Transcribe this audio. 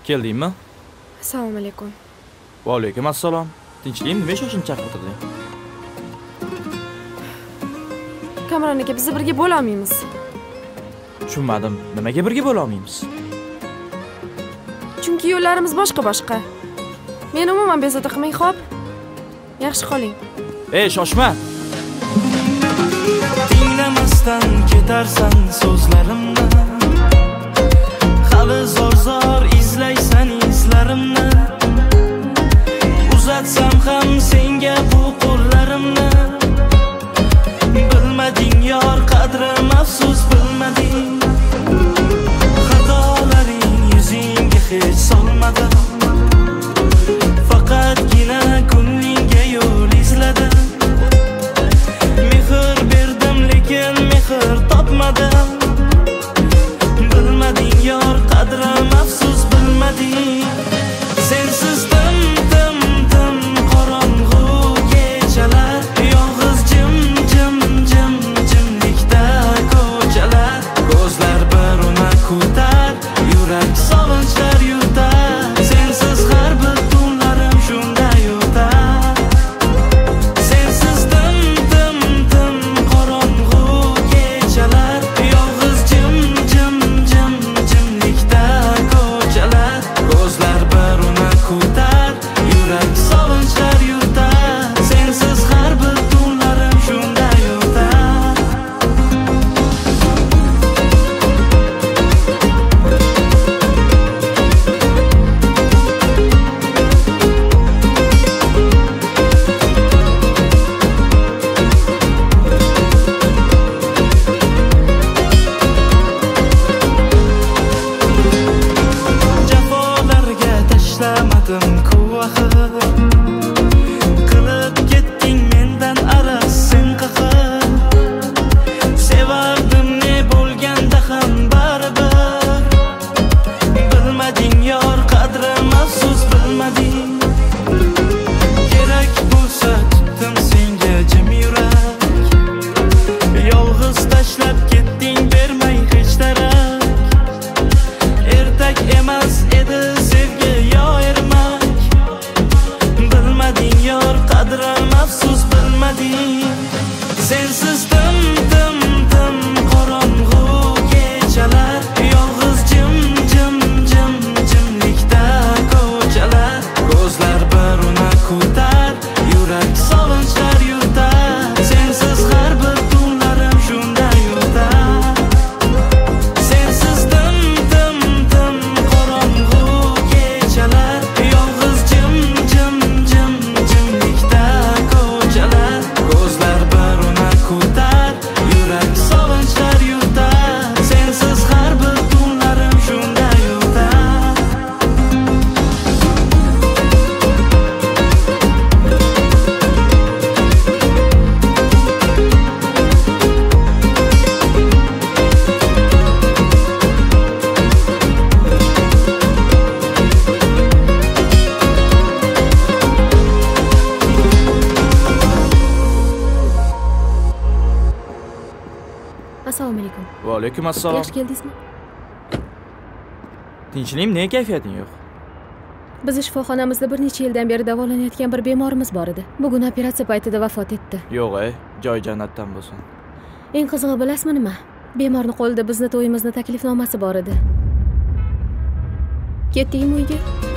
Keldingmi? Assalomu alaykum. Va alaykum assalom. Tinchlikmi? Nima shoshilib chaqirtirding? Kamron aka, biz birga bo'la olmaymiz. Tushunmadim. Nimaga birga bo'la olmaymiz? Chunki yo'llarimiz boshqa. Meni umuman bezovta qilmang, xo'p? Yaxshi qoling. Shoshma. Tinglamasdan ketarsan so'zlarimni. Hali zor izlaysan izlarimni. Uzatsam ham senga bu qo'llarimni. Bilmading yor qadrim, afsus bilmading. Xatolaring yuzingga hech solmadim. Faqatgina ko'nglingga yo'l izladim. Mehr berdim lekin mehr topmadim. Bilmading yor qadrim, afsus bilmading. Sensiz tim qorong'u kechalar, yolg'iz jimlikda ko'chalar. Ko'zlar biruna ko'tar, yurak sog'inchlar yutar. Sensiz har bir tunlarim shunday o'tar. Sensiz tim qorong'u kechalar, yolg'iz jimlikda ko'chalar. Ko'zlar biruna ko'tar, yurak sog'inchlar yutar. Sensiz har bir tunlarim shunday o'tar. Jafolarga tashlamadim ku-axir. Qilib ketding mendan araz sen qahr. Sevardim ne bo'lganda ham baribir. Bilmading yor qadrim, afsus bilmading. Kerak bo'lsa tutdim senga jim yurak. Yolg'iz tashlab ketding bermay hech darak. Ertak emas edi sevgi yo ermak. Bilmading yor qadrim, afsus bilmading. Sensiz tim qorong'u kechalar, yolg'iz jimlikda ko'chalar. Ko'zlar biruna ko'tar, yurak sog'inchlar yutar. Sensiz har bir tunlarim shunday o'tar. Sensiz tim qorong'u kechalar, yolg'iz jimlikda ko'chalar. Ko'zlar biruna ko'tar, yurak sog'inchlar yutar. Sensiz har bir tunlarim shunday o'tar. Assalomu alaykum. Va alaykum assalom. Yaxshi keldingizmi? Tinchlikmi? Nega kayfiyating yo'q? Bizni shifoxonamizda bir necha yildan beri davolanayotgan bir bemorimiz bor edi. Bugun operatsiya paytida vafot etdi. Yo'q, joy jannatdan bo'lsin. Eng qizig'i bilasizmi nima? Bemorning qo'lida bizni to'yimizni taklifnomasi bor edi. Ketdingmi uyga?